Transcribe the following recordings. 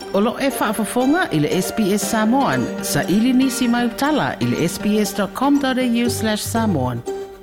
Olo e whaafafonga i le SBS Samoan. Sa ili nisi mai utala i le sbs.com.au/Samoan.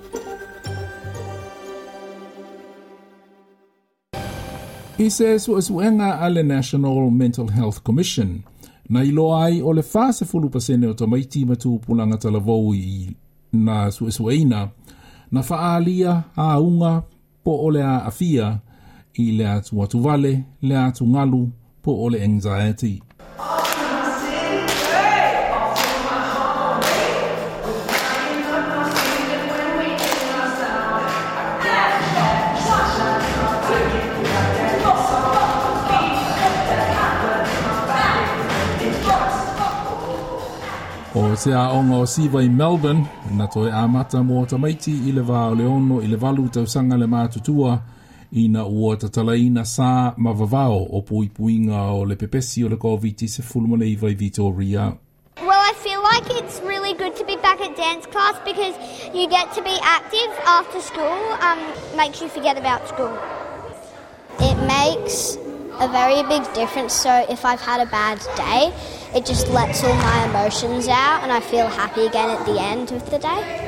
I se suenga ale National Mental Health Commission na ilo ai o le fase 10% o tamaiti matu pulanga talavou i na sueina na faalia a unga po ole a afia i le atu atuvale, le atu ngalu po ole anxiety. O se a onga o siva i Melbourne, na toe a mata mo tamaiti i le va o le ono i le valu tausanga le mātutua i na ua tatalaina sa mavavao o puipuinga o le pepesi o le COVID-19 mo le iwa i Victoria. Well, I feel like it's really good to be back at dance class because you get to be active after school, makes you forget about school. It makes a very big difference, so if I've had a bad day, it just lets all my emotions out and I feel happy again at the end of the day.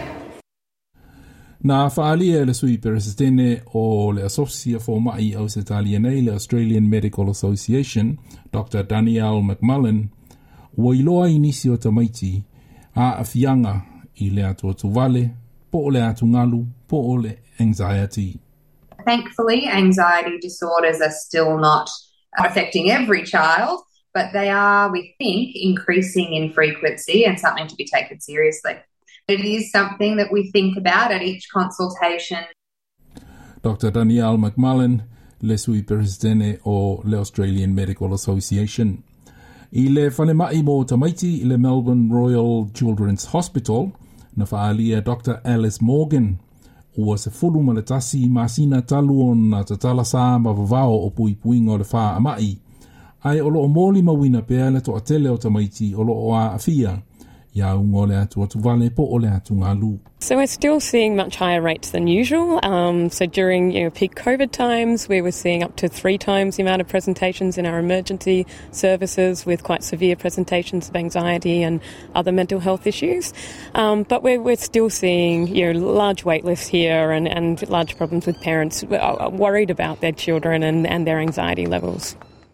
Na whaalia le sui peresitene o le asosia fo mai au se talianei le Australian Medical Association, Dr. Danielle McMullen, ua iloa inisi o tamaiti a afianga i le atu atuvale, po o le atu ngalu, po o le anxiety. Thankfully, anxiety disorders are still not affecting every child, but they are, we think, increasing in frequency and something to be taken seriously. It is something that we think about at each consultation. Dr. Danielle McMullen, le sui presidente o le Australian Medical Association. I le whanemai mo tamaiti i le Melbourne Royal Children's Hospital, na whaalia Dr. Alice Morgan, ua se fulu maletasi masina talu o na tatala sa mavavao o puipuinga o le wha amai, ai olo o moli mawina pea le to atele o tamaiti olo o a afia, ia ungo le atu atuvale po o le atu ngalu. So we're still seeing much higher rates than usual. So during peak COVID times, we were seeing up to 3 times the amount of presentations in our emergency services with quite severe presentations of anxiety and other mental health issues. But we're still seeing large wait lists here and large problems with parents worried about their children and their anxiety levels.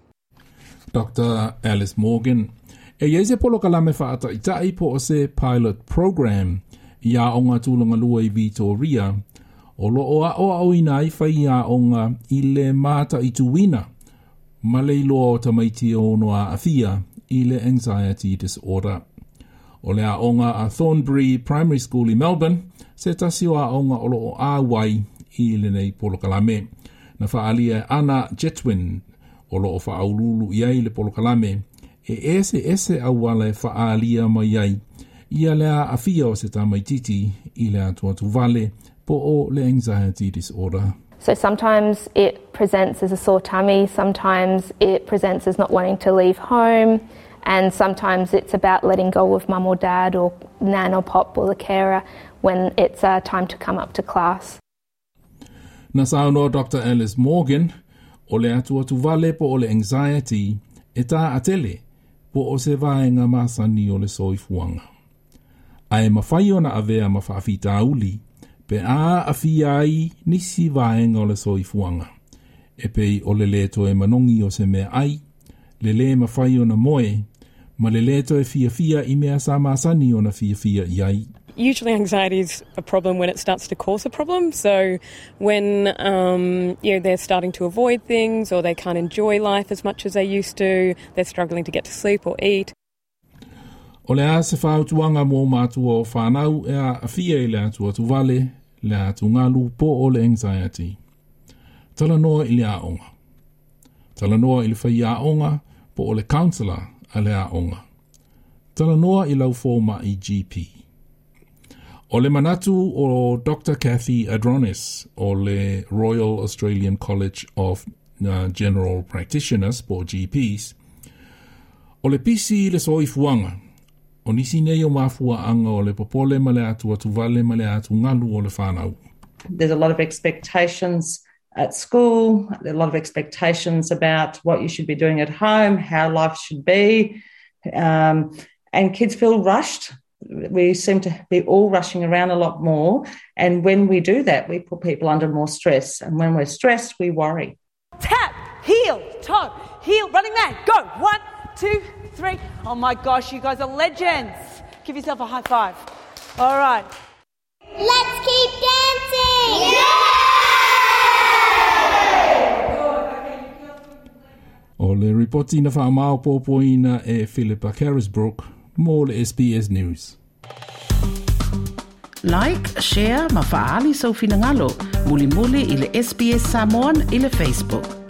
Dr. Alice Morgan. E iese polo kalame whaata i tai po o se pilot program ia onga tūlanga lua i Victoria o lo o a ina i whai ia onga i le mata i tuwina ma le iloa o tamaiti o noa a fia i le anxiety disorder. O le a onga a Thornbury Primary School i Melbourne se tasi o a onga o lo o a wai i le nei polo kalame. Na whaalia Anna Jetwin o lo o whaaululu i ai le polo kalame e ese awala e whaalia mai ai ia lea afia o se tamaititi i le atu vale po o le anxiety disorder. So sometimes it presents as a sore tummy, sometimes it presents as not wanting to leave home, and sometimes it's about letting go of mum or dad or nan or pop or the carer when it's time to come up to class. Na sauno Dr. Alice Morgan o le atu vale po o le anxiety e tā atele po o se vaenga masani o le soifuanga. Ai mawhai o na avea mawhaafita uli, pe a awhia ai nisi vaenga o le soifuanga. E pei o le leto e manongi o se mea ai, le le mawhai o na moe, ma le leto e fia I mea sa masani o na fia I ai. Usually anxiety is a problem when it starts to cause a problem. So when they're starting to avoid things or they can't enjoy life as much as they used to, they're struggling to get to sleep or eat. O le a se whautuanga mō mātua o whanau e a awhia I le atua tuvale, le atu ngalu po o le anxiety. Tala noa I le aonga. Tala noa I le whai aonga po o le counsellor a le aonga. Tala noa I lau fōma I GP. O le manatu o Dr. Kathy Adronis o le Royal Australian College of General Practitioners po GPs. O le pisi le soifuanga. O nisi nei o mafua anga o le popole ma le atu vale ma le atu ngalu o le whanau. There's a lot of expectations at school, a lot of expectations about what you should be doing at home, how life should be, and kids feel rushed. We seem to be all rushing around a lot more, and when we do that, we put people under more stress, and when we're stressed, we worry. Tap, heel, toe, heel, running man, go, 1, 2, 3. Oh my gosh, you guys are legends. Give yourself a high five. All right. Let's keep dancing! O le ripoti na whaamao pōpoina e Philippa Carisbrook, mō le SBS News. Like, share, ma faali sau finangalo, muli muli i le SBS Samoan i le Facebook.